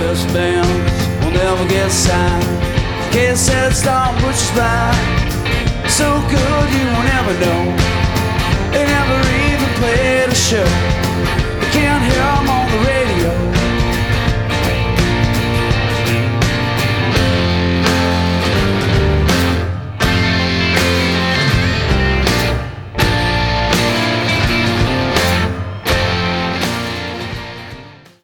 Just bands will never get signed. Can't set stop, which is blind. So good you will never know. They never even played a show.